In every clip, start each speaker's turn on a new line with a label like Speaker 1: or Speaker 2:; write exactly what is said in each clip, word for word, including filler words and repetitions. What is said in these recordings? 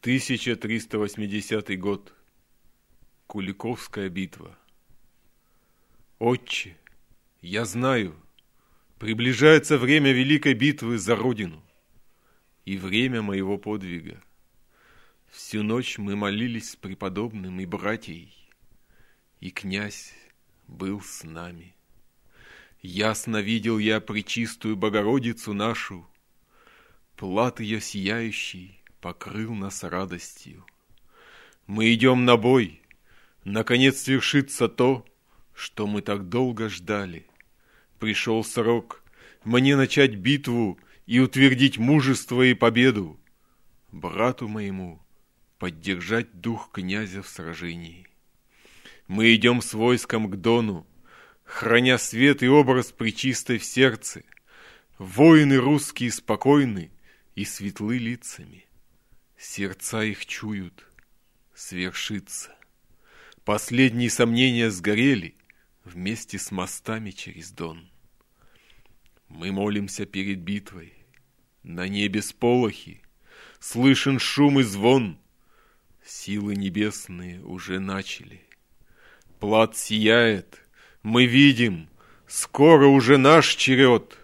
Speaker 1: тысяча триста восьмидесятый год. Куликовская битва. Отче, я знаю, приближается время великой битвы за Родину и время моего подвига. Всю ночь мы молились с преподобным и братьей, и князь был с нами. Ясно видел я пречистую Богородицу нашу, плат ее сияющий покрыл нас радостью. Мы идем на бой, наконец свершится то, что мы так долго ждали. Пришел срок мне начать битву и утвердить мужество и победу, брату моему поддержать дух князя в сражении. Мы идем с войском к Дону, храня свет и образ пречистой в сердце. Воины русские спокойны и светлы лицами. Сердца их чуют, свершится. Последние сомнения сгорели вместе с мостами через Дон. Мы молимся перед битвой, на небе сполохи, слышен шум и звон. Силы небесные уже начали. Плат сияет, мы видим, скоро уже наш черед.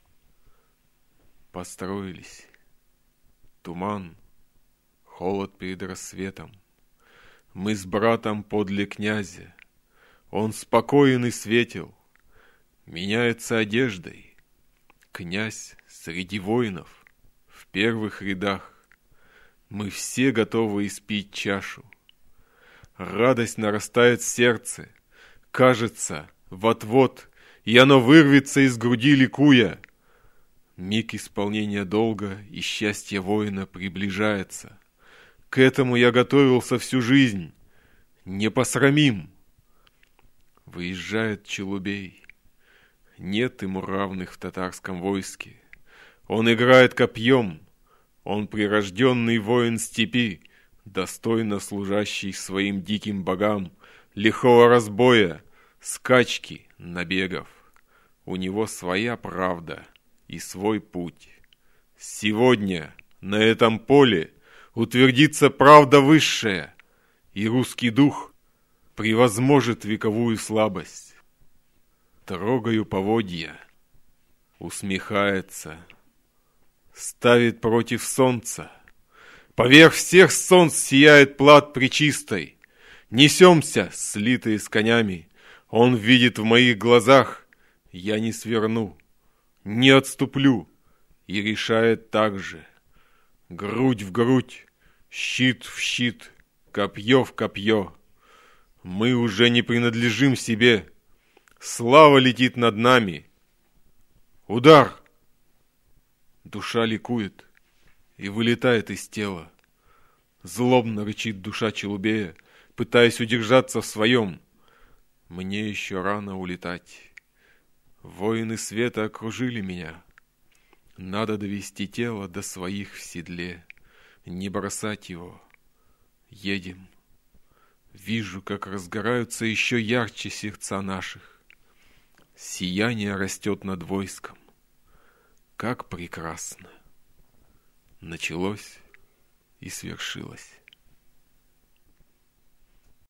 Speaker 1: Построились. Туман, холод перед рассветом. Мы с братом подле князя. Он спокоен и светел, меняется одеждой. Князь среди воинов, в первых рядах. Мы все готовы испить чашу. Радость нарастает в сердце. Кажется, вот-вот, и оно вырвется из груди ликуя. Миг исполнения долга и счастья воина приближается. К этому я готовился всю жизнь. Не посрамим. Выезжает Челубей. Нет ему равных в татарском войске. Он играет копьем. Он прирожденный воин степи, достойно служащий своим диким богам, лихого разбоя, скачки, набегов. У него своя правда и свой путь. Сегодня на этом поле утвердится правда высшая, и русский дух превозможет вековую слабость. Трогаю поводья, усмехается, ставит против солнца. Поверх всех солнц сияет плат пречистой. Несемся, слитые с конями. Он видит в моих глазах, я не сверну, не отступлю, и решает так же. Грудь в грудь, щит в щит, копье в копье. Мы уже не принадлежим себе. Слава летит над нами. Удар! Душа ликует и вылетает из тела. Злобно рычит душа Челубея, пытаясь удержаться в своем. Мне еще рано улетать. Воины света окружили меня. Надо довести тело до своих в седле, не бросать его. Едем. Вижу, как разгораются еще ярче сердца наших. Сияние растет над войском. Как прекрасно! Началось и свершилось.